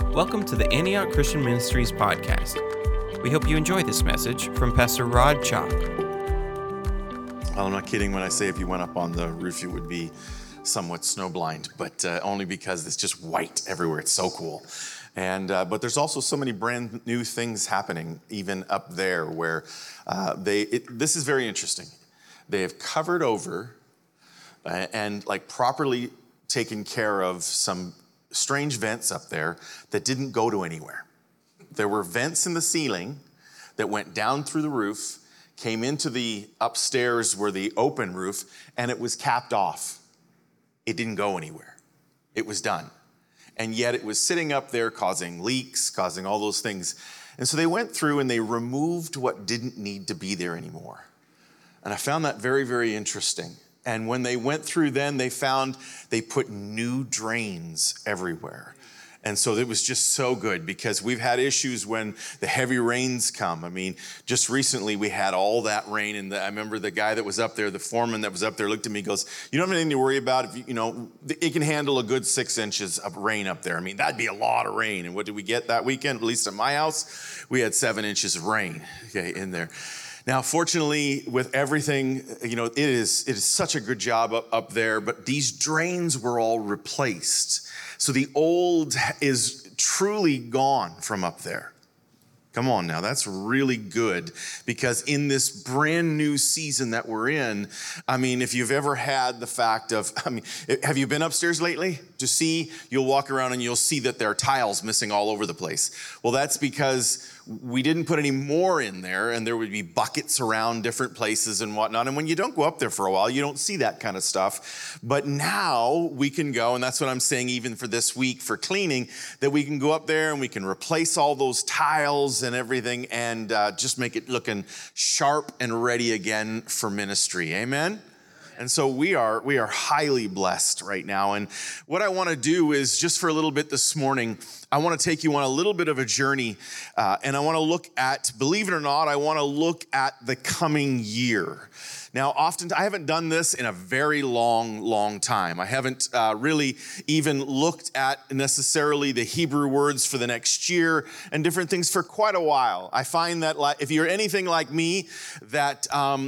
Welcome to the Antioch Christian Ministries podcast. We hope you enjoy this message from Pastor Rod Chalk. Well, I'm not kidding when I say if you went up on the roof, you would be somewhat snowblind, but only because it's just white everywhere. It's so cool. But there's also so many brand new things happening even up there where this is very interesting. They have covered over and properly taken care of some strange vents up there that didn't go to anywhere. There were vents in the ceiling that went down through the roof, came into the upstairs where the open roof, and it was capped off. It didn't go anywhere. It was done. And yet it was sitting up there causing leaks, causing all those things. And so they went through and they removed what didn't need to be there anymore. And I found that very, very interesting. And when they went through then, they found they put new drains everywhere. And so it was just so good because we've had issues when the heavy rains come. I mean, just recently we had all that rain, and I remember the guy that was up there, the foreman that was up there, looked at me and goes, "You don't have anything to worry about. If it can handle a good 6 inches of rain up there." I mean, that'd be a lot of rain. And what did we get that weekend? At least at my house, we had 7 inches of rain in there. Now, fortunately, with everything, it is such a good job up there, but these drains were all replaced. So the old is truly gone from up there. Come on now, that's really good because in this brand new season that we're in, I mean, if you've ever had the fact of, have you been upstairs lately? You'll walk around and you'll see that there are tiles missing all over the place. Well, that's because we didn't put any more in there, and there would be buckets around different places and whatnot. And when you don't go up there for a while, you don't see that kind of stuff. But now we can go, and that's what I'm saying even for this week for cleaning, that we can go up there and we can replace all those tiles and everything and just make it looking sharp and ready again for ministry. Amen? And so we are highly blessed right now. And what I want to do is just for a little bit this morning, I want to take you on a little bit of a journey. And I want to look at, believe it or not, I want to look at the coming year. Now, often, I haven't done this in a very long time. I haven't really even looked at necessarily the Hebrew words for the next year and different things for quite a while. I find that if you're anything like me, that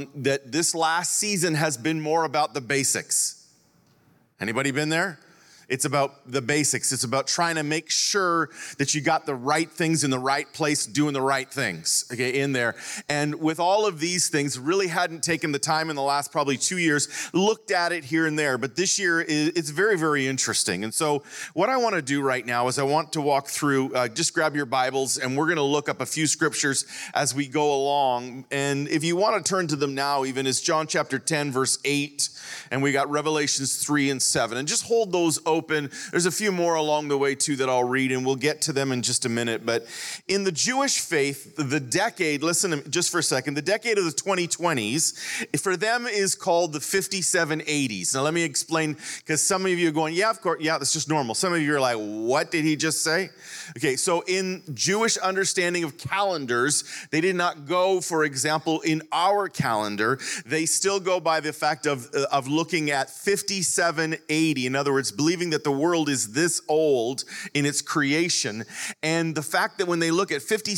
this last season has been more about the basics. Anybody been there? It's about the basics. It's about trying to make sure that you got the right things in the right place, doing the right things, in there. And with all of these things, really hadn't taken the time in the last probably 2 years, looked at it here and there. But this year, it's very, very interesting. And so what I want to do right now is I want to walk through, just grab your Bibles, and we're going to look up a few scriptures as we go along. And if you want to turn to them now, even, is John chapter 10, verse 8. And we got Revelations 3 and 7. And just hold those open. There's a few more along the way too that I'll read, and we'll get to them in just a minute. But in the Jewish faith, the decade, listen to me just for a second, the decade of the 2020s, for them is called the 5780s. Now let me explain, because some of you are going, yeah, of course, yeah, that's just normal. Some of you are like, what did he just say? Okay, so in Jewish understanding of calendars, they did not go, for example, in our calendar. They still go by the fact of looking at 5780. In other words, believing that the world is this old in its creation. And the fact that when they look at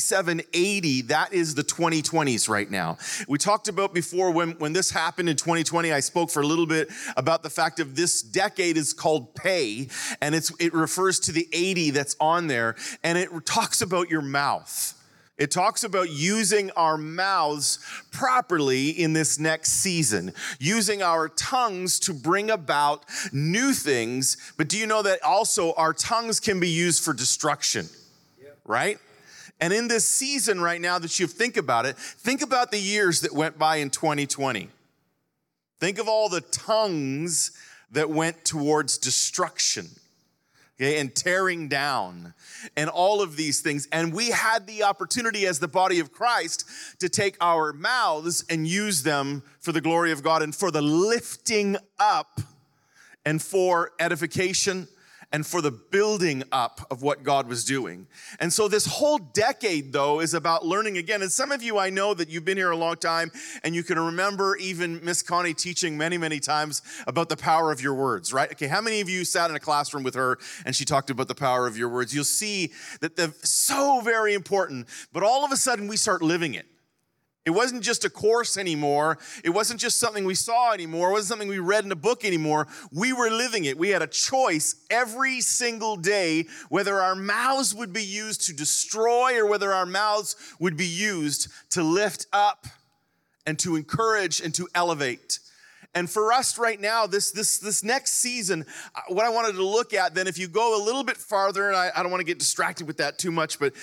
5780, that is the 2020s right now. We talked about before when this happened in 2020, I spoke for a little bit about the fact of this decade is called Pei, and it refers to the 80 that's on there, and it talks about your mouth. It talks about using our mouths properly in this next season, using our tongues to bring about new things. But do you know that also our tongues can be used for destruction, right? And in this season right now that you think about it, think about the years that went by in 2020. Think of all the tongues that went towards destruction. Okay, and tearing down and all of these things. And we had the opportunity as the body of Christ to take our mouths and use them for the glory of God and for the lifting up and for edification and for the building up of what God was doing. And so this whole decade, though, is about learning again. And some of you, I know that you've been here a long time, and you can remember even Miss Connie teaching many, many times about the power of your words, right? Okay, how many of you sat in a classroom with her and she talked about the power of your words? You'll see that they're so very important, but all of a sudden we start living it. It wasn't just a course anymore. It wasn't just something we saw anymore. It wasn't something we read in a book anymore. We were living it. We had a choice every single day whether our mouths would be used to destroy or whether our mouths would be used to lift up and to encourage and to elevate. And for us right now, this next season, what I wanted to look at then, if you go a little bit farther, and I don't want to get distracted with that too much, but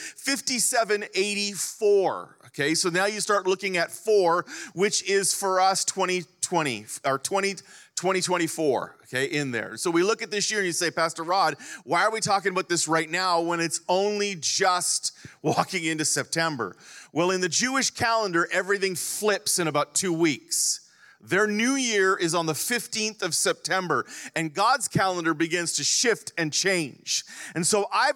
5784, okay? So now you start looking at 4, which is for us 2020, or 2024, okay, in there. So we look at this year and you say, Pastor Rod, why are we talking about this right now when it's only just walking into September? Well, in the Jewish calendar, everything flips in about 2 weeks. Their new year is on the 15th of September, and God's calendar begins to shift and change. And so I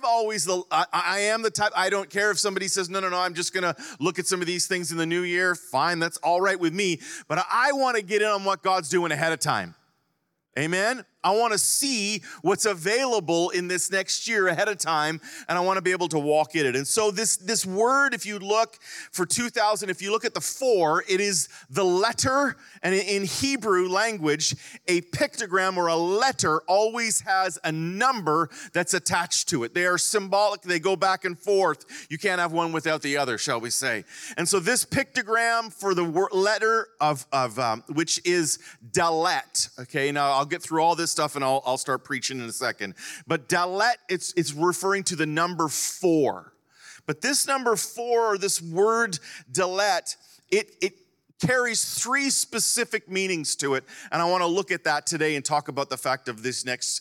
am the type, I don't care if somebody says, no, I'm just going to look at some of these things in the new year. Fine, that's all right with me. But I want to get in on what God's doing ahead of time. Amen? I want to see what's available in this next year ahead of time, and I want to be able to walk in it. And so this word, if you look for 2000, if you look at the 4, it is the letter, and in Hebrew language, a pictogram or a letter always has a number that's attached to it. They are symbolic. They go back and forth. You can't have one without the other, shall we say. And so this pictogram for the letter of which is Dalet. Okay, now I'll get through all this stuff and I'll start preaching in a second. But Dalet, it's referring to the number 4. But this number 4, or this word Dalet, it carries 3 specific meanings to it. And I want to look at that today and talk about the fact of this next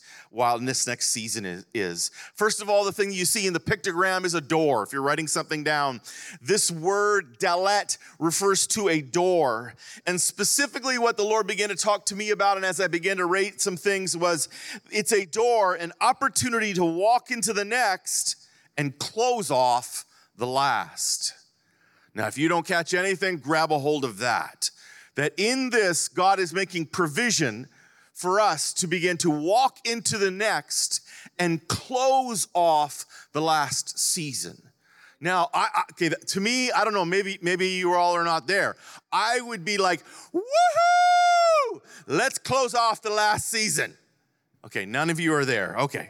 season is. First of all, the thing you see in the pictogram is a door. If you're writing something down, this word Dalet refers to a door. And specifically what the Lord began to talk to me about, and as I began to rate some things, was it's a door, an opportunity to walk into the next and close off the last. Now, if you don't catch anything, grab a hold of that. That in this, God is making provision for us to begin to walk into the next and close off the last season. Now, to me, I don't know, maybe you all are not there. I would be like, woohoo! Let's close off the last season. Okay, none of you are there. Okay.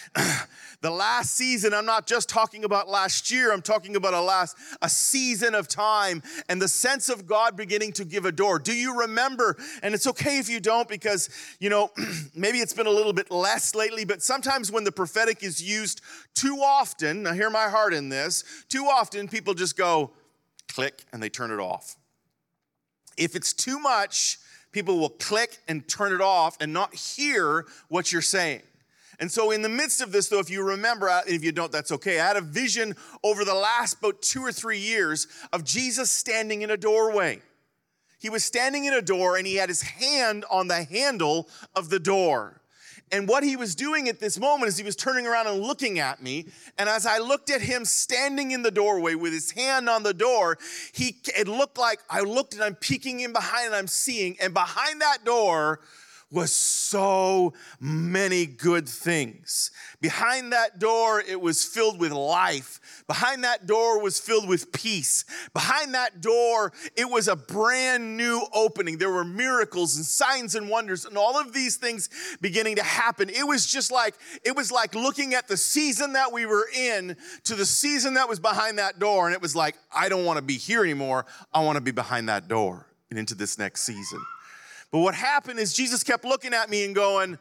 The last season, I'm not just talking about last year, I'm talking about a season of time and the sense of God beginning to give a door. Do you remember? And it's okay if you don't, because, maybe it's been a little bit less lately, but sometimes when the prophetic is used too often, now hear my heart in this, too often people just go click and they turn it off. If it's too much, people will click and turn it off and not hear what you're saying. And so in the midst of this, though, if you remember, and if you don't, that's okay. I had a vision over the last about 2 or 3 years of Jesus standing in a doorway. He was standing in a door and he had his hand on the handle of the door. And what he was doing at this moment is he was turning around and looking at me. And as I looked at him standing in the doorway with his hand on the door, it looked like I looked and I'm peeking in behind and I'm seeing. And behind that door was so many good things. Behind that door, it was filled with life. Behind that door was filled with peace. Behind that door, it was a brand new opening. There were miracles and signs and wonders and all of these things beginning to happen. It was like looking at the season that we were in to the season that was behind that door. And it was like, I don't want to be here anymore. I want to be behind that door and into this next season. But what happened is Jesus kept looking at me and going,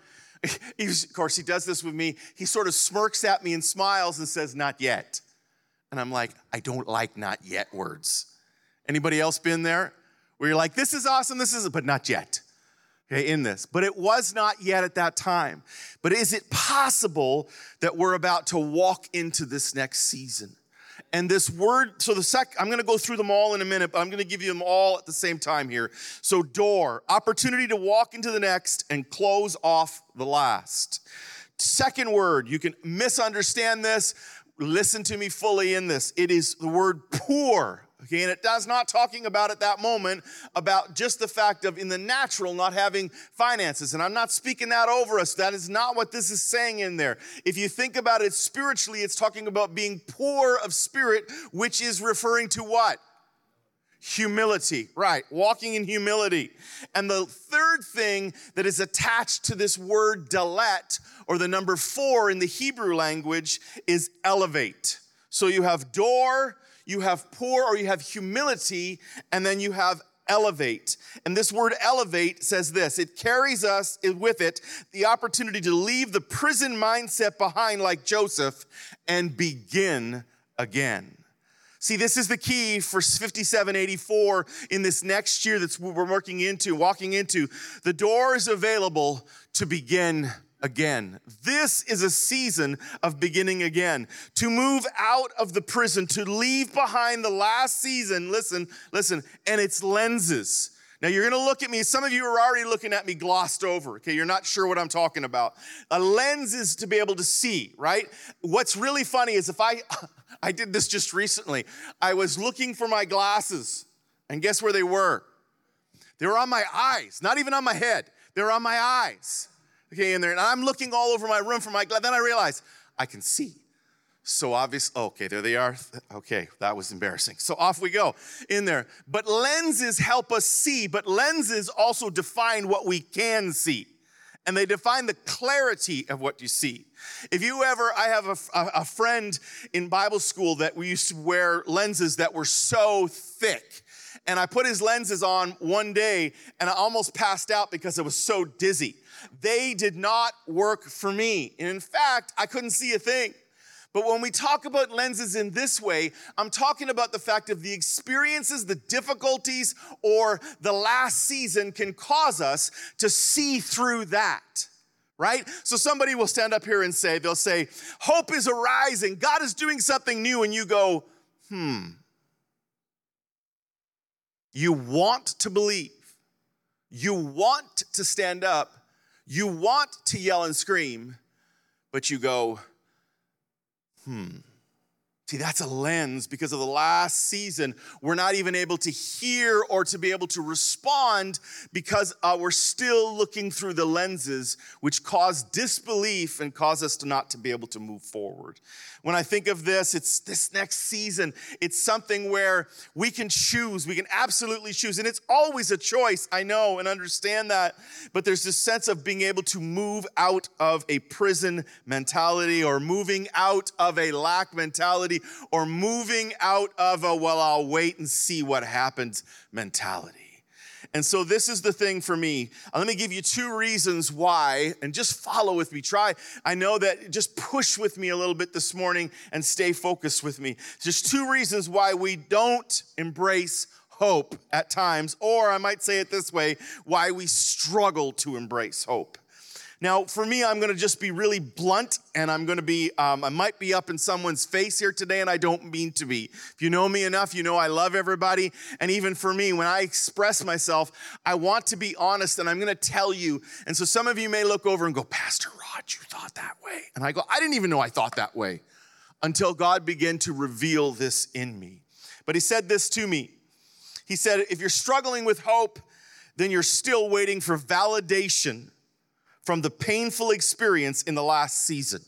of course, he does this with me. He sort of smirks at me and smiles and says, not yet. And I'm like, I don't like not yet words. Anybody else been there? Where you're like, this is awesome, but not yet. Okay, in this. But it was not yet at that time. But is it possible that we're about to walk into this next season? And this word, I'm going to go through them all in a minute, but I'm going to give you them all at the same time here. So door, opportunity to walk into the next and close off the last. second word, you can misunderstand this. Listen to me fully in this. It is the word poor. Okay, and it does not talking about at that moment about just the fact of in the natural not having finances. And I'm not speaking that over us. That is not what this is saying in there. If you think about it spiritually, it's talking about being poor of spirit, which is referring to what? Humility, right? Walking in humility. And the third thing that is attached to this word dalet, or the number 4 in the Hebrew language, is elevate. So you have door, you have poor, or you have humility, and then you have elevate. And this word elevate says this: it carries us with it the opportunity to leave the prison mindset behind like Joseph and begin again. See, this is the key for 5784 in this next year that we're walking into. The door is available to begin again. This is a season of beginning again. To move out of the prison, to leave behind the last season, listen, and its lenses. Now you're going to look at me, some of you are already looking at me glossed over, okay? You're not sure what I'm talking about. A lens is to be able to see, right? What's really funny is if I did this just recently. I was looking for my glasses, and guess where they were? They were on my eyes, not even on my head. They were on my eyes. Okay, and I'm looking all over my room for my glasses. Then I realized I can see. So obvious, okay, there they are. Okay, that was embarrassing. So off we go in there. But lenses help us see, but lenses also define what we can see. And they define the clarity of what you see. I have a friend in Bible school that we used to wear lenses that were so thick. And I put his lenses on one day and I almost passed out because I was so dizzy. They did not work for me. And in fact, I couldn't see a thing. But when we talk about lenses in this way, I'm talking about the fact of the experiences, the difficulties, or the last season can cause us to see through that, right? So somebody will stand up here and they'll say, hope is arising, God is doing something new, and you go, You want to believe. You want to stand up. You want to yell and scream, but you go, See, that's a lens because of the last season. We're not even able to hear or to be able to respond because we're still looking through the lenses which cause disbelief and cause us to not to be able to move forward. When I think of this, it's this next season. It's something where we can choose. We can absolutely choose. And it's always a choice, I know and understand that. But there's this sense of being able to move out of a prison mentality or moving out of a lack mentality or moving out of a, well, I'll wait and see what happens mentality. And so this is the thing for me. Let me give you 2 reasons why, and just follow with me. I know that just push with me a little bit this morning and stay focused with me. Just 2 reasons why we don't embrace hope at times, or I might say it this way, why we struggle to embrace hope. Now, for me, I'm going to just be really blunt, and I'm going to be, I might be up in someone's face here today, and I don't mean to be. If you know me enough, you know I love everybody, and even for me, when I express myself, I want to be honest, and I'm going to tell you. And so some of you may look over and go, Pastor Rod, you thought that way. And I go, I didn't even know I thought that way until God began to reveal this in me. But he said this to me. He said, if you're struggling with hope, then you're still waiting for validation from the painful experience in the last season.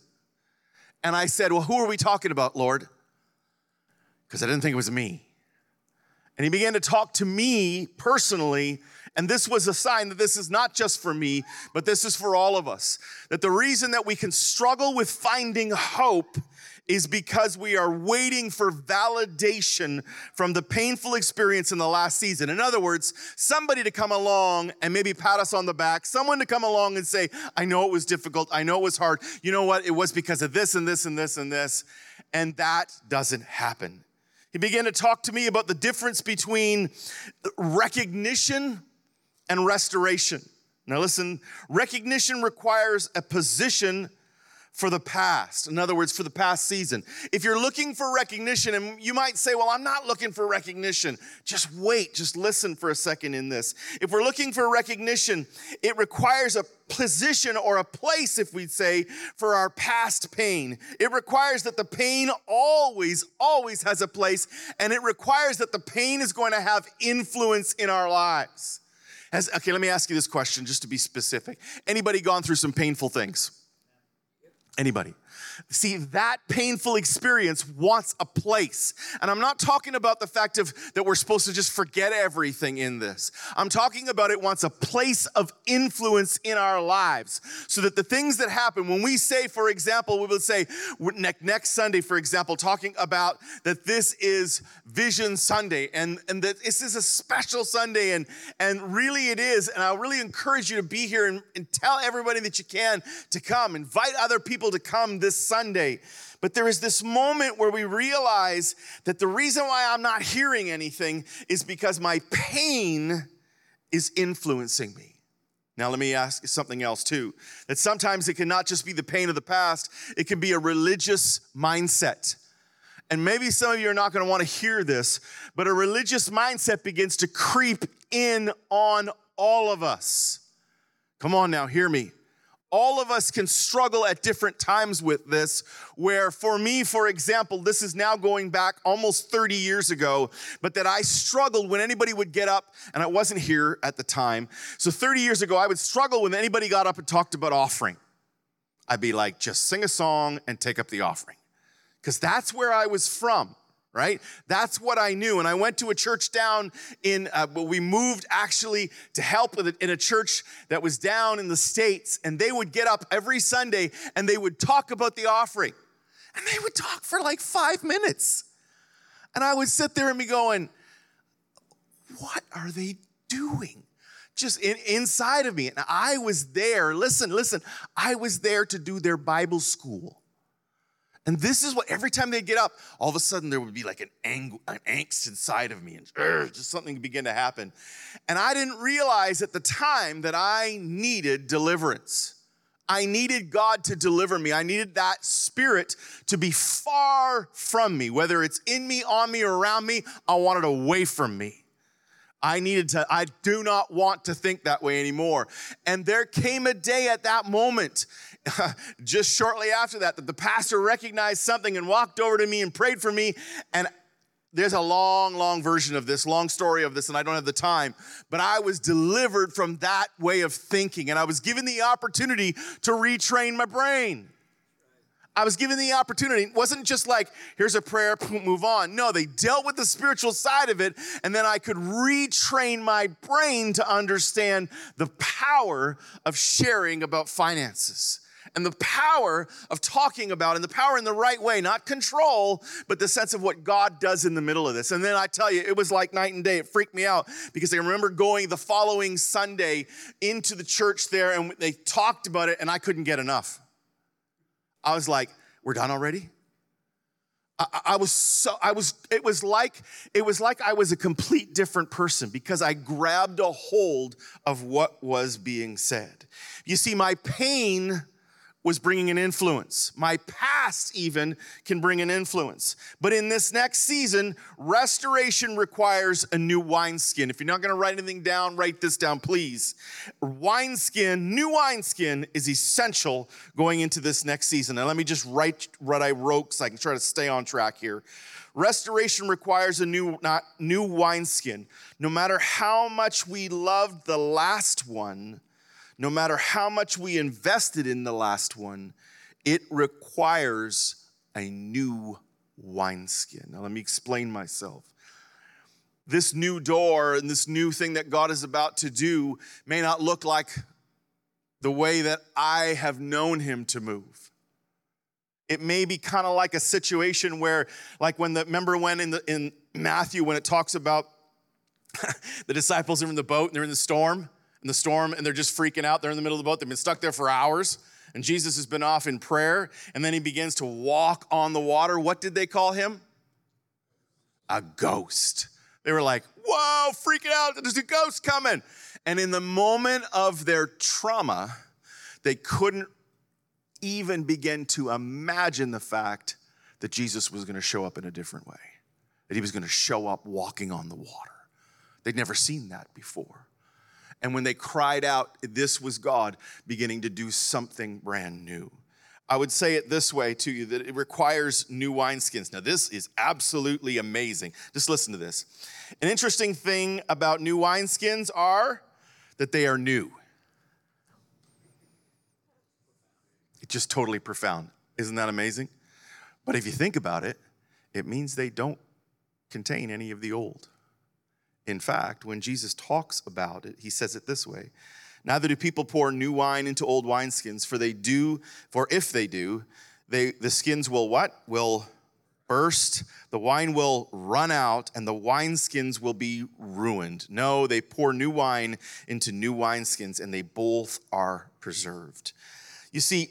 And I said, well, who are we talking about, Lord? Because I didn't think it was me. And he began to talk to me personally, and this was a sign that this is not just for me, but this is for all of us. That the reason that we can struggle with finding hope is because we are waiting for validation from the painful experience in the last season. In other words, somebody to come along and maybe pat us on the back, someone to come along and say, I know it was difficult, I know it was hard. You know what? It was because of this and this and this and this. And that doesn't happen. He began to talk to me about the difference between recognition and restoration. Now listen, recognition requires a position for the past. In other words, for the past season. If you're looking for recognition, and you might say, well, I'm not looking for recognition. Just wait, just listen for a second in this. If we're looking for recognition, it requires a position or a place, if we'd say, for our past pain. It requires that the pain always has a place, and it requires that the pain is going to have influence in our lives. Okay, let me ask you this question just to be specific. Anybody gone through some painful things? Anybody? See, that painful experience wants a place. And I'm not talking about the fact that we're supposed to just forget everything in this. I'm talking about it wants a place of influence in our lives. So that the things that happen, when we say, for example, we would say next Sunday, for example, talking about that this is Vision Sunday and that this is a special Sunday and really it is. And I really encourage you to be here and tell everybody that you can to come. Invite other people to come this Sunday. But there is this moment where we realize that the reason why I'm not hearing anything is because my pain is influencing me. Now, let me ask you something else too. That sometimes it can not just be the pain of the past, it can be a religious mindset. And maybe some of you are not going to want to hear this, but a religious mindset begins to creep in on all of us. Come on now, hear me. All of us can struggle at different times with this, where for me, for example, this is now going back almost 30 years ago, but that I struggled when anybody would get up, and I wasn't here at the time. So 30 years ago, I would struggle when anybody got up and talked about offering. I'd be like, just sing a song and take up the offering. Because that's where I was from. Right? That's what I knew. And I went to a church down we moved actually to help with it in a church that was down in the States. And they would get up every Sunday and they would talk about the offering. And they would talk for like 5 minutes. And I would sit there and be going, what are they doing? Just inside of me. And I was there. Listen, I was there to do their Bible school. And this is what, every time they get up, all of a sudden there would be like an angst inside of me, and just something began to happen. And I didn't realize at the time that I needed deliverance. I needed God to deliver me. I needed that spirit to be far from me, whether it's in me, on me, or around me. I want it away from me. I do not want to think that way anymore. And there came a day at that moment, just shortly after that the pastor recognized something and walked over to me and prayed for me. And there's a long version of this, long story of this, and I don't have the time. But I was delivered from that way of thinking, and I was given the opportunity to retrain my brain. I was given the opportunity. It wasn't just like, here's a prayer, move on. No, they dealt with the spiritual side of it, and then I could retrain my brain to understand the power of sharing about finances and the power of talking about, and the power in the right way, not control, but the sense of what God does in the middle of this. And then I tell you, it was like night and day. It freaked me out because I remember going the following Sunday into the church there, and they talked about it, and I couldn't get enough. I was like, we're done already? It was like I was a complete different person because I grabbed a hold of what was being said. You see, my pain was bringing an influence. My past even can bring an influence. But in this next season, restoration requires a new wineskin. If you're not going to write anything down, write this down, please. New wineskin is essential going into this next season. And let me just write what I wrote so I can try to stay on track here. Restoration requires a new wineskin. No matter how much we loved the last one, no matter how much we invested in the last one, it requires a new wineskin. Now, let me explain myself. This new door and this new thing that God is about to do may not look like the way that I have known him to move. It may be kind of like a situation where, like remember when in Matthew, when it talks about the disciples are in the boat and they're in the storm, and they're just freaking out. They're in the middle of the boat. They've been stuck there for hours. And Jesus has been off in prayer. And then he begins to walk on the water. What did they call him? A ghost. They were like, whoa, freaking out. There's a ghost coming. And in the moment of their trauma, they couldn't even begin to imagine the fact that Jesus was going to show up in a different way, that he was going to show up walking on the water. They'd never seen that before. And when they cried out, this was God beginning to do something brand new. I would say it this way to you, that it requires new wineskins. Now, this is absolutely amazing. Just listen to this. An interesting thing about new wineskins are that they are new. It's just totally profound. Isn't that amazing? But if you think about it, it means they don't contain any of the old. In fact, when Jesus talks about it, he says it this way: neither do people pour new wine into old wineskins, for if they do, the skins will what? Will burst, the wine will run out, and the wineskins will be ruined. No, they pour new wine into new wineskins, and they both are preserved. You see,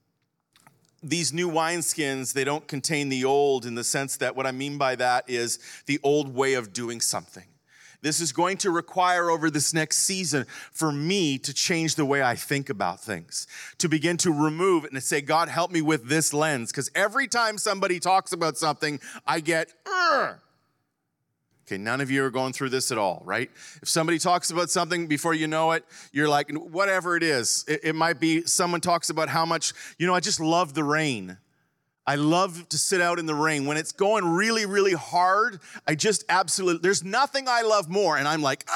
these new wineskins, they don't contain the old, in the sense that what I mean by that is the old way of doing something. This is going to require over this next season for me to change the way I think about things, to begin to remove it and to say, God, help me with this lens. Because every time somebody talks about something, I get, Ugh. Okay, none of you are going through this at all, right? If somebody talks about something, before you know it, you're like, whatever it is. It might be someone talks about how much, I just love the rain. I love to sit out in the rain. When it's going really, really hard, I just absolutely, there's nothing I love more. And I'm like,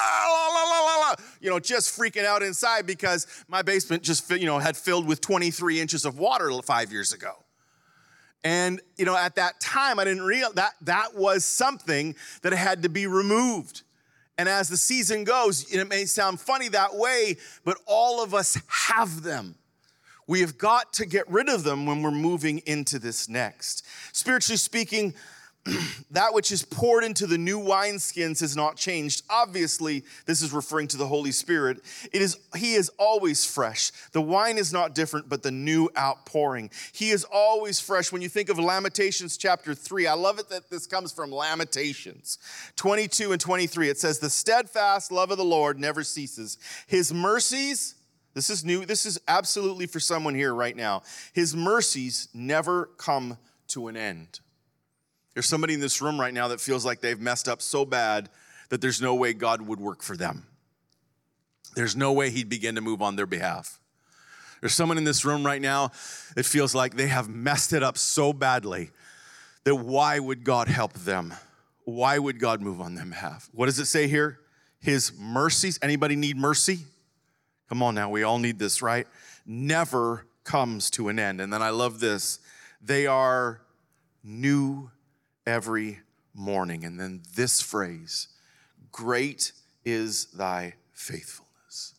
just freaking out inside because my basement just, had filled with 23 inches of water 5 years ago. And, at that time, I didn't realize that was something that had to be removed. And as the season goes, it may sound funny that way, but all of us have them. We have got to get rid of them when we're moving into this next. Spiritually speaking, that which is poured into the new wineskins has not changed. Obviously, this is referring to the Holy Spirit. He is always fresh. The wine is not different, but the new outpouring. He is always fresh. When you think of Lamentations chapter 3, I love it that this comes from Lamentations 22 and 23. It says, the steadfast love of the Lord never ceases. His mercies, this is new. This is absolutely for someone here right now. His mercies never come to an end. There's somebody in this room right now that feels like they've messed up so bad that there's no way God would work for them. There's no way he'd begin to move on their behalf. There's someone in this room right now that feels like they have messed it up so badly that why would God help them? Why would God move on their behalf? What does it say here? His mercies. Anybody need mercy? Come on now, we all need this, right? Never comes to an end. And then I love this. They are new every morning. And then this phrase, great is thy faithfulness.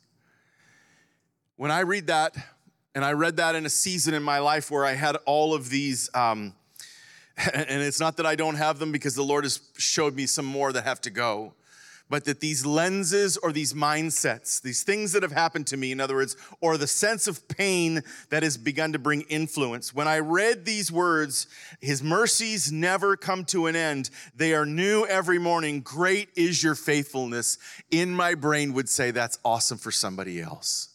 When I read that, and I read that in a season in my life where I had all of these, and it's not that I don't have them because the Lord has showed me some more that have to go, but that these lenses or these mindsets, these things that have happened to me, in other words, or the sense of pain that has begun to bring influence. When I read these words, his mercies never come to an end. They are new every morning. Great is your faithfulness. In my brain would say that's awesome for somebody else.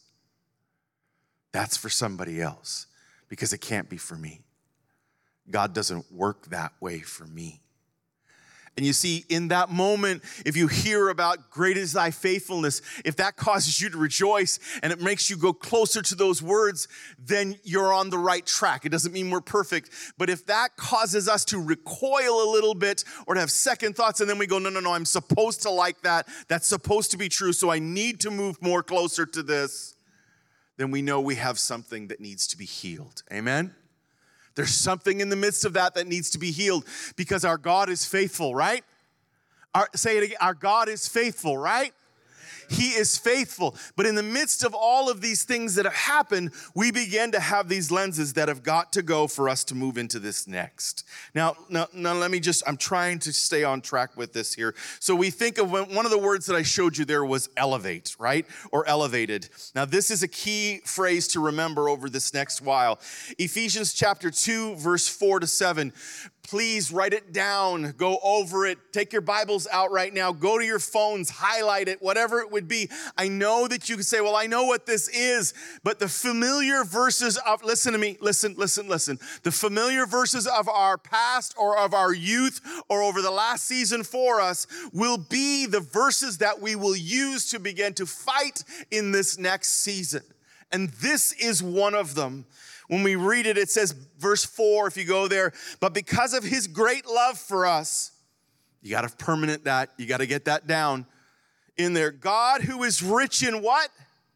That's for somebody else because it can't be for me. God doesn't work that way for me. And you see, in that moment, if you hear about great is thy faithfulness, if that causes you to rejoice and it makes you go closer to those words, then you're on the right track. It doesn't mean we're perfect. But if that causes us to recoil a little bit or to have second thoughts, and then we go, no, I'm supposed to like that. That's supposed to be true. So I need to move more closer to this. Then we know we have something that needs to be healed. Amen? There's something in the midst of that needs to be healed because our God is faithful, right? Say it again. Our God is faithful, right? He is faithful. But in the midst of all of these things that have happened, we begin to have these lenses that have got to go for us to move into this next. Now let me I'm trying to stay on track with this here. So we think of one of the words that I showed you there was elevate, right? Or elevated. Now this is a key phrase to remember over this next while. Ephesians chapter 2, verse 4 to 7 please write it down, go over it, take your Bibles out right now, go to your phones, highlight it, whatever it would be. I know that you can say, well, I know what this is, but the familiar verses of, listen to me, listen. The familiar verses of our past or of our youth or over the last season for us will be the verses that we will use to begin to fight in this next season. And this is one of them. When we read it, it says, verse 4, if you go there, but because of his great love for us, you got to permanent that, you got to get that down in there. God, who is rich in what?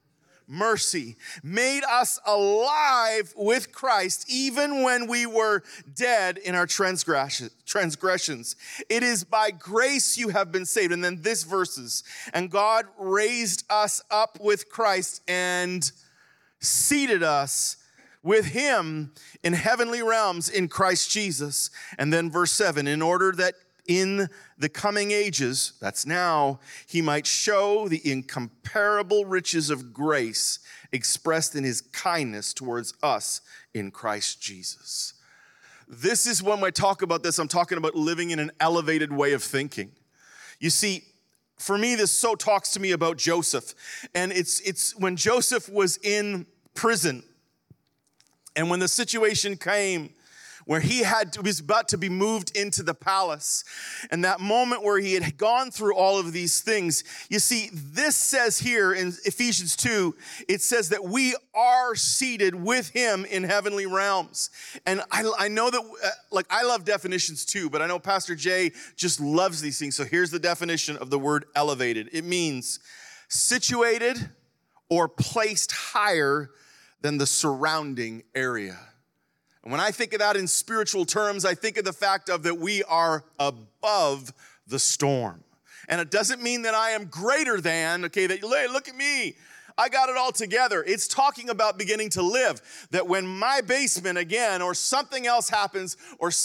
Mercy, made us alive with Christ, even when we were dead in our transgressions. It is by grace you have been saved. And then this verses, and God raised us up with Christ and seated us with him in heavenly realms in Christ Jesus. And then verse 7, in order that in the coming ages, that's now, he might show the incomparable riches of grace expressed in his kindness towards us in Christ Jesus. This is when I talk about this, I'm talking about living in an elevated way of thinking. You see, for me, this so talks to me about Joseph. And it's when Joseph was in prison, and when the situation came where he was about to be moved into the palace, and that moment where he had gone through all of these things, you see, this says here in Ephesians 2, it says that we are seated with him in heavenly realms. And I know that, I love definitions too, but I know Pastor Jay just loves these things. So here's the definition of the word elevated. It means situated or placed higher than the surrounding area. And when I think of that in spiritual terms, I think of the fact of that we are above the storm. And it doesn't mean that I am greater than, okay, that, hey, look at me, I got it all together. It's talking about beginning to live. That when my basement again, or something else happens,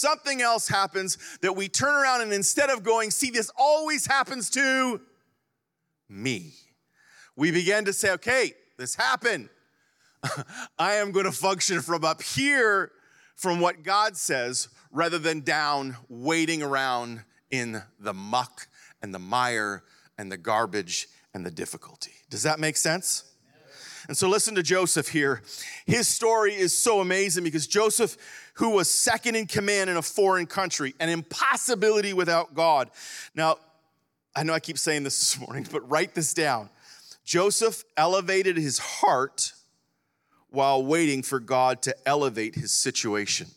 that we turn around and instead of going, see, this always happens to me, we begin to say, okay, this happened. I am going to function from up here, from what God says, rather than down, waiting around in the muck and the mire and the garbage and the difficulty. Does that make sense? And so listen to Joseph here. His story is so amazing because Joseph, who was second in command in a foreign country, an impossibility without God. Now, I know I keep saying this morning, but write this down. Joseph elevated his heart while waiting for God to elevate his situation.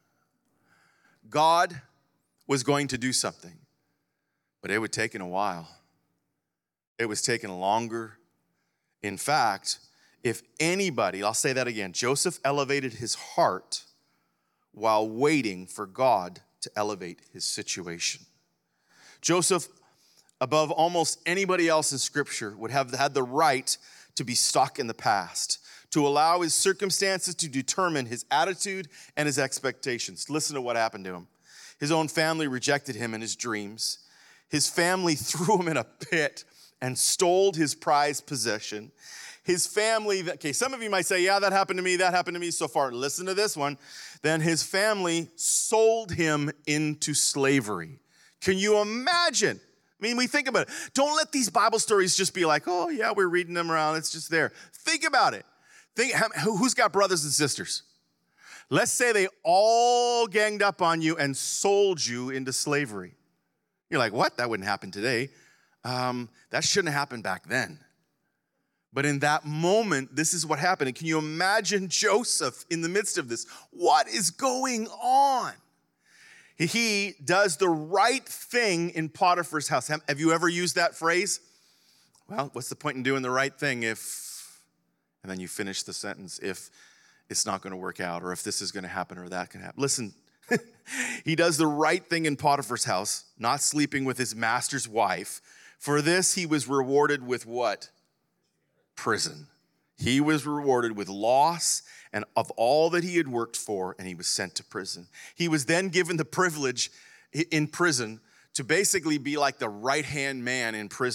God was going to do something, but it would take a while. It was taking longer. In fact, if anybody, I'll say that again, Joseph elevated his heart while waiting for God to elevate his situation. Joseph, above almost anybody else in Scripture, would have had the right to be stuck in the past, to allow his circumstances to determine his attitude and his expectations. Listen to what happened to him. His own family rejected him in his dreams. His family threw him in a pit and stole his prized possession. His family, okay, some of you might say, yeah, that happened to me so far. Listen to this one. Then his family sold him into slavery. Can you imagine? I mean, we think about it. Don't let these Bible stories just be like, oh, yeah, we're reading them around. It's just there. Think about it. Who's got brothers and sisters? Let's say they all ganged up on you and sold you into slavery. You're like, what? That wouldn't happen today. That shouldn't have happened back then. But in that moment, this is what happened. And can you imagine Joseph in the midst of this? What is going on? He does the right thing in Potiphar's house. Have you ever used that phrase? Well, what's the point in doing the right thing if... And then you finish the sentence, if it's not going to work out, or if this is going to happen, or that can happen. Listen, he does the right thing in Potiphar's house, not sleeping with his master's wife. For this, he was rewarded with what? Prison. He was rewarded with loss and of all that he had worked for, and he was sent to prison. He was then given the privilege in prison to basically be like the right-hand man in prison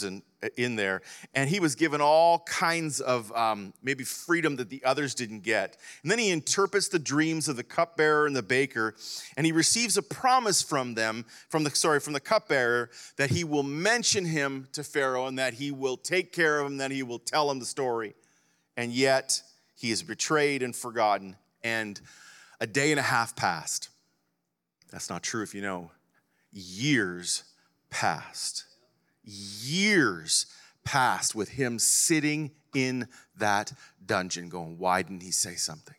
in there. And he was given all kinds of maybe freedom that the others didn't get. And then he interprets the dreams of the cupbearer and the baker, and he receives a promise from the cupbearer, that he will mention him to Pharaoh and that he will take care of him, that he will tell him the story. And yet he is betrayed and forgotten, and a day and a half passed. That's not true if you know. Years passed. Years passed with him sitting in that dungeon going, why didn't he say something?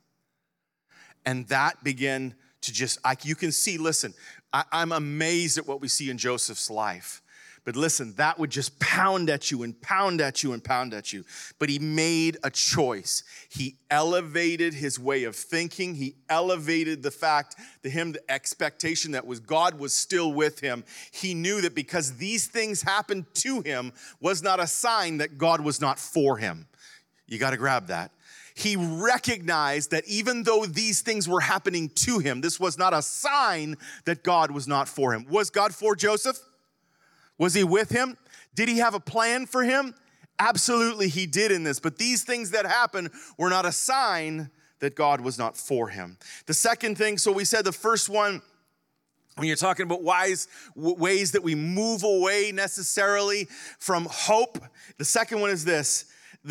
And that began to just, you can see, listen, I'm amazed at what we see in Joseph's life. But listen, that would just pound at you and pound at you and pound at you. But he made a choice. He elevated his way of thinking. He elevated the fact that the expectation that God was still with him. He knew that because these things happened to him was not a sign that God was not for him. You got to grab that. He recognized that even though these things were happening to him, this was not a sign that God was not for him. Was God for Joseph? Was he with him? Did he have a plan for him? Absolutely, he did in this. But these things that happened were not a sign that God was not for him. The second thing, so we said the first one, when you're talking about ways that we move away necessarily from hope, the second one is this,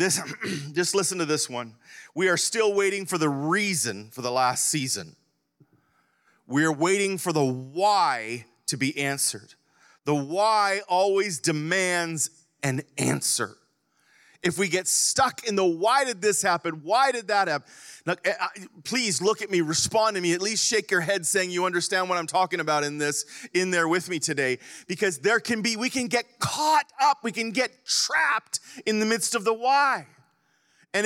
just listen to this one. We are still waiting for the reason for the last season. We are waiting for the why to be answered. The why always demands an answer. If we get stuck in the why did this happen? Why did that happen? Now, please look at me, respond to me, at least shake your head saying you understand what I'm talking about in there with me today. Because we can get caught up, we can get trapped in the midst of the why. And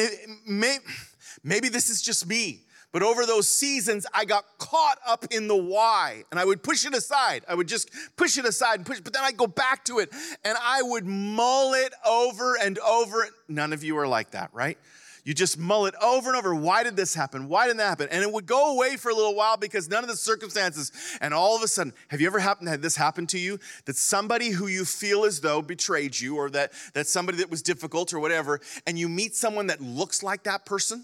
maybe this is just me. But over those seasons, I got caught up in the why. And I would push it aside. I would just push it aside and push it. But then I'd go back to it. And I would mull it over and over. None of you are like that, right? You just mull it over and over. Why did this happen? Why didn't that happen? And it would go away for a little while because none of the circumstances. And all of a sudden, have you ever had this happen to you? That somebody who you feel as though betrayed you, or that somebody that was difficult or whatever, and you meet someone that looks like that person?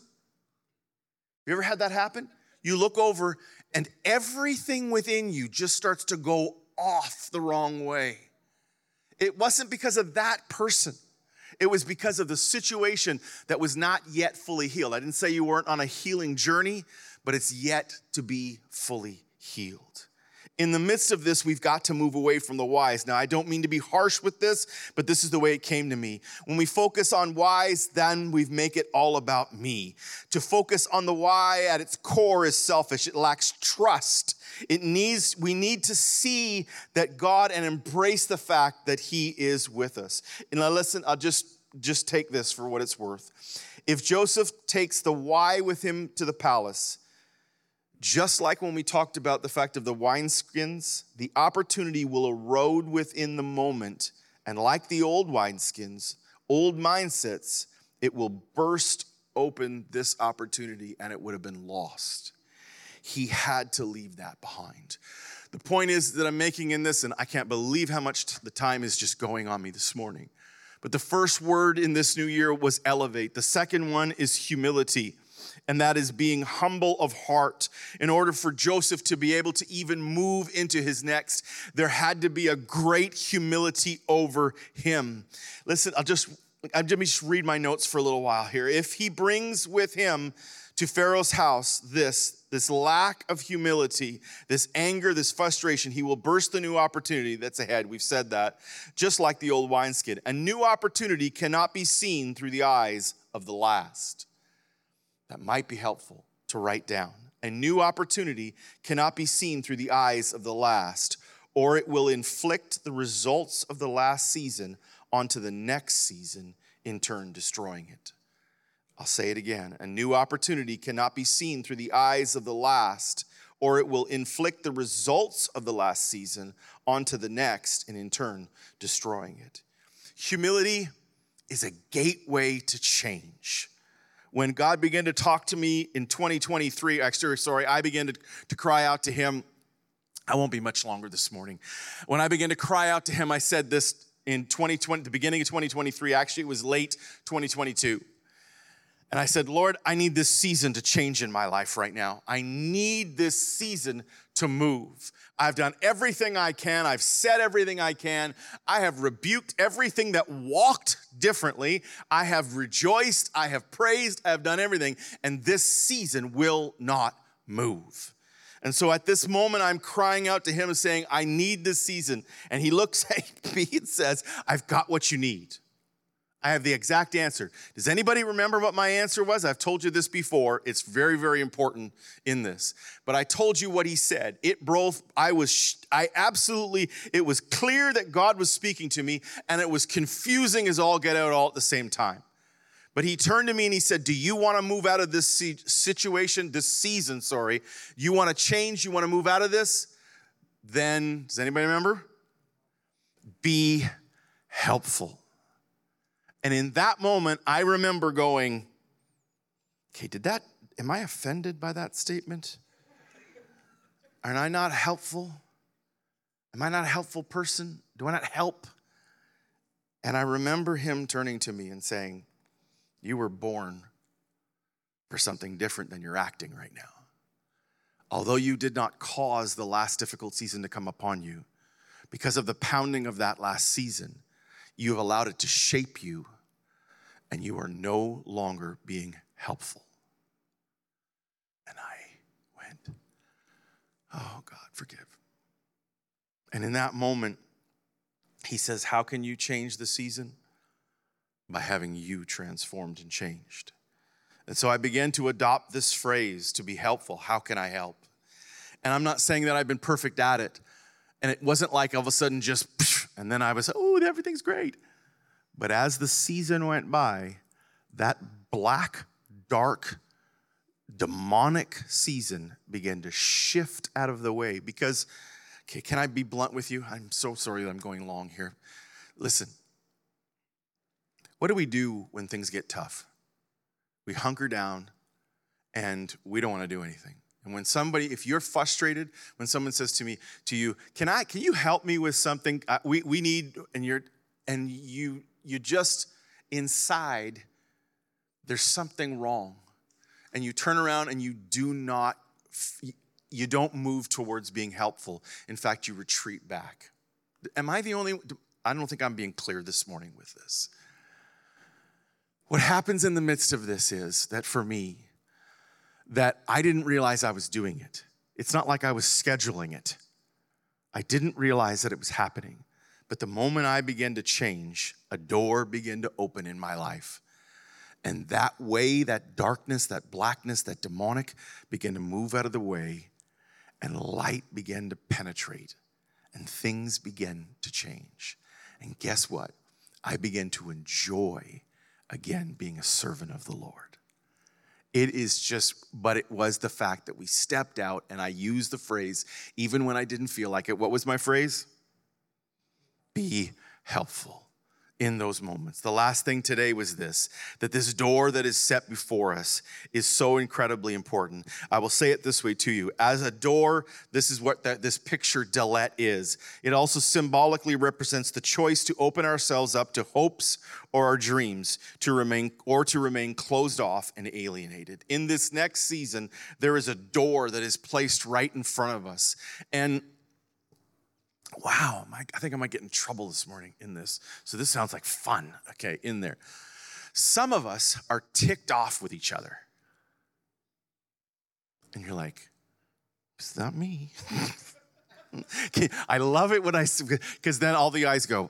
You ever had that happen? You look over and everything within you just starts to go off the wrong way. It wasn't because of that person. It was because of the situation that was not yet fully healed. I didn't say you weren't on a healing journey, but it's yet to be fully healed. In the midst of this, we've got to move away from the whys. Now, I don't mean to be harsh with this, but this is the way it came to me. When we focus on whys, then we make it all about me. To focus on the why at its core is selfish. It lacks trust. We need to see that God and embrace the fact that he is with us. And now listen, I'll just take this for what it's worth. If Joseph takes the why with him to the palace, just like when we talked about the fact of the wineskins, the opportunity will erode within the moment. And like the old wineskins, old mindsets, it will burst open this opportunity and it would have been lost. He had to leave that behind. The point is that I'm making in this, and I can't believe how much the time is just going on me this morning. But the first word in this new year was elevate. The second one is humility. And that is being humble of heart. In order for Joseph to be able to even move into his next, there had to be a great humility over him. Listen, let me just read my notes for a little while here. If he brings with him to Pharaoh's house this lack of humility, this anger, this frustration, he will burst the new opportunity that's ahead. We've said that. Just like the old wineskin. A new opportunity cannot be seen through the eyes of the last. That might be helpful to write down. A new opportunity cannot be seen through the eyes of the last, or it will inflict the results of the last season onto the next season, in turn destroying it. I'll say it again. A new opportunity cannot be seen through the eyes of the last, or it will inflict the results of the last season onto the next, and in turn destroying it. Humility is a gateway to change. When God began to talk to me in 2023, I began to cry out to him. I won't be much longer this morning. When I began to cry out to him, I said this, in 2020, the beginning of 2023. Actually, it was late 2022. And I said, Lord, I need this season to change in my life right now. I need this season to move. I've done everything I can. I've said everything I can. I have rebuked everything that walked differently. I have rejoiced. I have praised. I have done everything. And this season will not move. And so at this moment, I'm crying out to him and saying, I need this season. And he looks at me and says, I've got what you need. I have the exact answer. Does anybody remember what my answer was? I've told you this before. It's very, very important in this. But I told you what he said. It was clear that God was speaking to me, and it was confusing as all get out all at the same time. But he turned to me and he said, do you want to move out of this situation, this season, sorry? You want to change? You want to move out of this? Then, does anybody remember? Be helpful. And in that moment, I remember going, okay, am I offended by that statement? Am I not helpful? Am I not a helpful person? Do I not help? And I remember him turning to me and saying, you were born for something different than you're acting right now. Although you did not cause the last difficult season to come upon you, because of the pounding of that last season, you have allowed it to shape you, and you are no longer being helpful. And I went, oh God, forgive. And in that moment, he says, how can you change the season? By having you transformed and changed. And so I began to adopt this phrase, to be helpful. How can I help? And I'm not saying that I've been perfect at it. And it wasn't like all of a sudden just, and then I was, oh, everything's great. But as the season went by, that black, dark, demonic season began to shift out of the way. Because, okay, can I be blunt with you? I'm so sorry that I'm going long here. Listen, what do we do when things get tough? We hunker down and we don't want to do anything. And when if you're frustrated, when someone says to you, can you help me with something? We need, and you just inside, there's something wrong. And you turn around and you don't move towards being helpful. In fact, you retreat back. Am I the only, I don't think I'm being clear this morning with this. What happens in the midst of this is that for me, that I didn't realize I was doing it. It's not like I was scheduling it. I didn't realize that it was happening. But the moment I began to change, a door began to open in my life. And that way, that darkness, that blackness, that demonic began to move out of the way, and light began to penetrate, and things began to change. And guess what? I began to enjoy, again, being a servant of the Lord. It was the fact that we stepped out, and I used the phrase, even when I didn't feel like it. What was my phrase? Be helpful in those moments. The last thing today was this, that this door that is set before us is so incredibly important. I will say it this way to you. As a door, this is what this picture Delet is. It also symbolically represents the choice to open ourselves up to hopes or our dreams, to remain closed off and alienated. In this next season, there is a door that is placed right in front of us. And wow, I think I might get in trouble this morning in this. So this sounds like fun, okay, in there. Some of us are ticked off with each other. And you're like, it's not me. I love it when because then all the eyes go,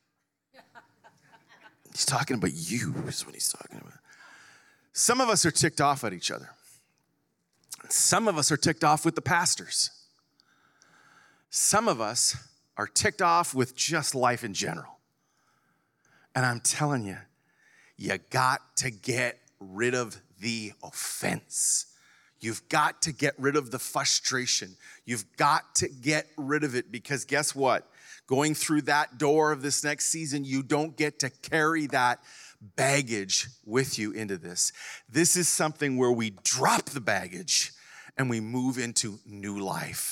he's talking about you is what he's talking about. Some of us are ticked off at each other. Some of us are ticked off with the pastors. Some of us are ticked off with just life in general. And I'm telling you, you got to get rid of the offense. You've got to get rid of the frustration. You've got to get rid of it, because guess what? Going through that door of this next season, you don't get to carry that baggage with you into this. This is something where we drop the baggage and we move into new life.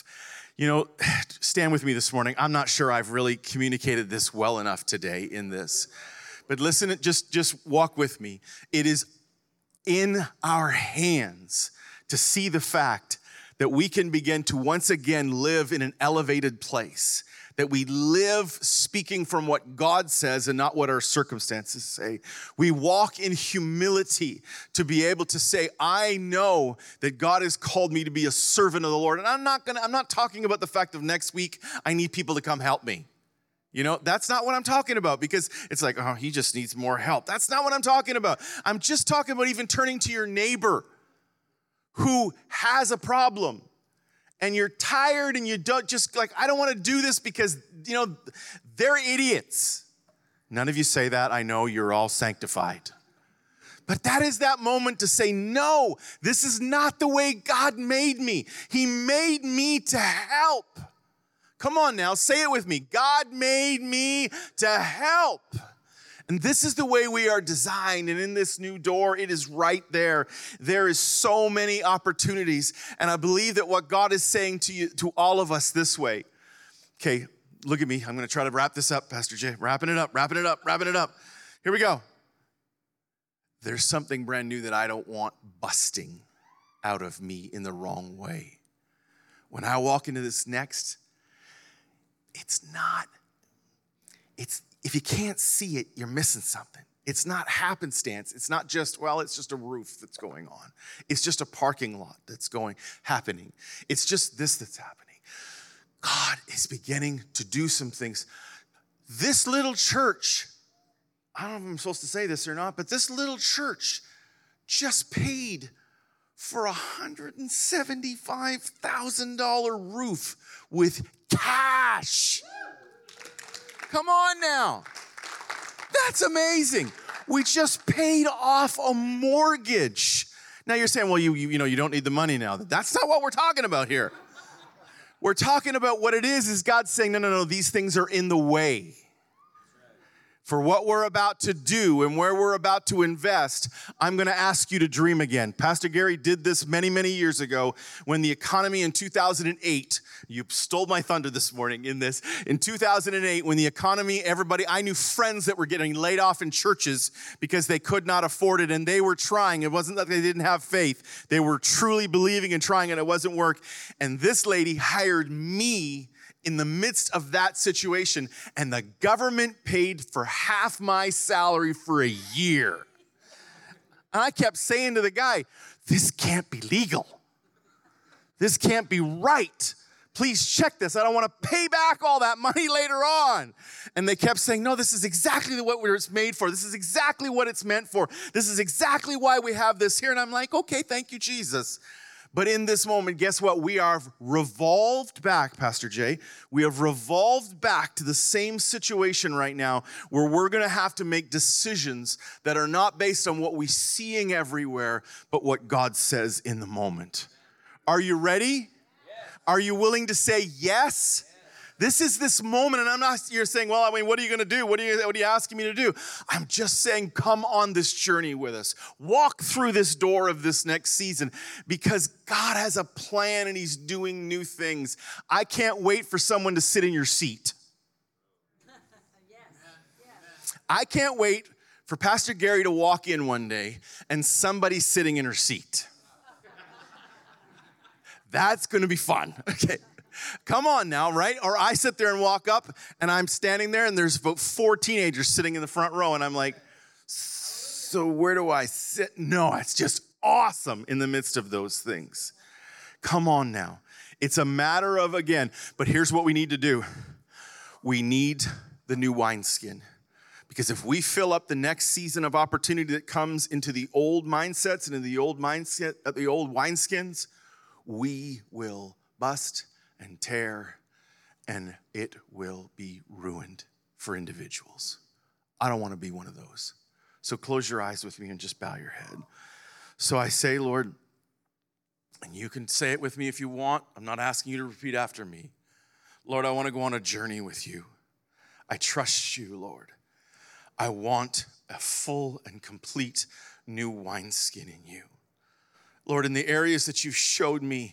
You know, stand with me this morning. I'm not sure I've really communicated this well enough today in this. But listen, just walk with me. It is in our hands to see the fact that we can begin to once again live in an elevated place, that we live speaking from what God says and not what our circumstances say. We walk in humility to be able to say, I know that God has called me to be a servant of the Lord. And I'm not talking about the fact of next week, I need people to come help me. You know, that's not what I'm talking about, because it's like, oh, he just needs more help. That's not what I'm talking about. I'm just talking about even turning to your neighbor who has a problem, and you're tired and you don't just like, I don't want to do this because, you know, they're idiots. None of you say that. I know you're all sanctified. But that is that moment to say, no, this is not the way God made me. He made me to help. Come on now, say it with me. God made me to help. And this is the way we are designed. And in this new door, it is right there. There is so many opportunities. And I believe that what God is saying to you, to all of us this way. Okay, look at me. I'm going to try to wrap this up, Pastor Jay. Wrapping it up. Here we go. There's something brand new that I don't want busting out of me in the wrong way. When I walk into this next, if you can't see it, you're missing something. It's not happenstance. It's not just, it's just a roof that's going on. It's just a parking lot that's happening. It's just this that's happening. God is beginning to do some things. This little church, I don't know if I'm supposed to say this or not, but this little church just paid for a $175,000 roof with cash. Come on now. That's amazing. We just paid off a mortgage. Now you're saying, well, you know, you don't need the money now. That's not what we're talking about here. We're talking about what it is God saying, no, these things are in the way. For what we're about to do and where we're about to invest, I'm going to ask you to dream again. Pastor Gary did this many, many years ago when the economy in 2008, you stole my thunder this morning in this. In 2008, when the economy, I knew friends that were getting laid off in churches because they could not afford it, and they were trying. It wasn't that they didn't have faith. They were truly believing and trying, and it wasn't work. And this lady hired me in the midst of that situation, and the government paid for half my salary for a year. And I kept saying to the guy, this can't be legal. This can't be right. Please check this. I don't want to pay back all that money later on. And they kept saying, no, this is exactly what it's made for. This is exactly what it's meant for. This is exactly why we have this here. And I'm like, okay, thank you, Jesus. But in this moment, guess what? We are revolved back, Pastor Jay. We have revolved back to the same situation right now where we're going to have to make decisions that are not based on what we're seeing everywhere, but what God says in the moment. Are you ready? Yes. Are you willing to say yes? This is this moment, and you're saying, well, I mean, what are you going to do? What are you asking me to do? I'm just saying, come on this journey with us. Walk through this door of this next season, because God has a plan and he's doing new things. I can't wait for someone to sit in your seat. I can't wait for Pastor Gary to walk in one day and somebody's sitting in her seat. That's going to be fun. Okay. Come on now, right? Or I sit there and walk up and I'm standing there and there's about 4 teenagers sitting in the front row and I'm like, so where do I sit? No, it's just awesome in the midst of those things. Come on now. It's a matter of, again, but here's what we need to do. We need the new wineskin. Because if we fill up the next season of opportunity that comes into the old mindsets and in the old mindset, the old wineskins, we will bust and tear, and it will be ruined for individuals. I don't want to be one of those. So close your eyes with me and just bow your head. So I say, Lord, and you can say it with me if you want. I'm not asking you to repeat after me. Lord, I want to go on a journey with you. I trust you, Lord. I want a full and complete new wineskin in you. Lord, in the areas that you've showed me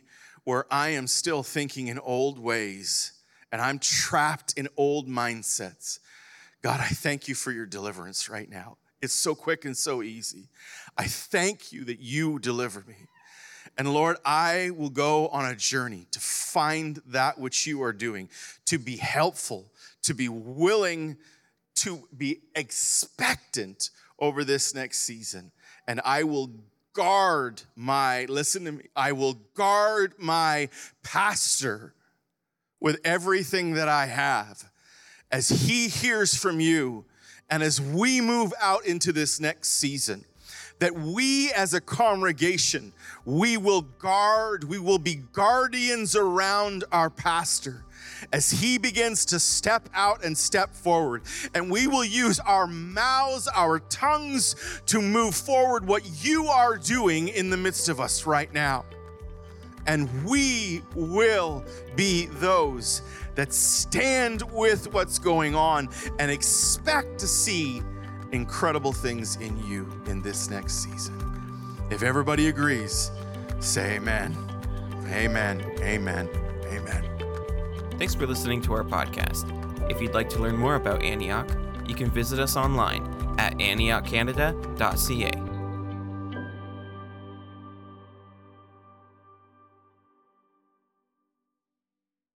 where I am still thinking in old ways and I'm trapped in old mindsets. God, I thank you for your deliverance right now. It's so quick and so easy. I thank you that you deliver me. And Lord, I will go on a journey to find that which you are doing, to be helpful, to be willing, to be expectant over this next season. And I will guard listen to me, I will guard my pastor with everything that I have as he hears from you and as we move out into this next season. That we as a congregation, we will be guardians around our pastor as he begins to step out and step forward. And we will use our mouths, our tongues to move forward what you are doing in the midst of us right now. And we will be those that stand with what's going on and expect to see incredible things in you in this next season. If everybody agrees, say amen. Amen. Amen. Amen. Thanks for listening to our podcast. If you'd like to learn more about Antioch, you can visit us online at antiochcanada.ca.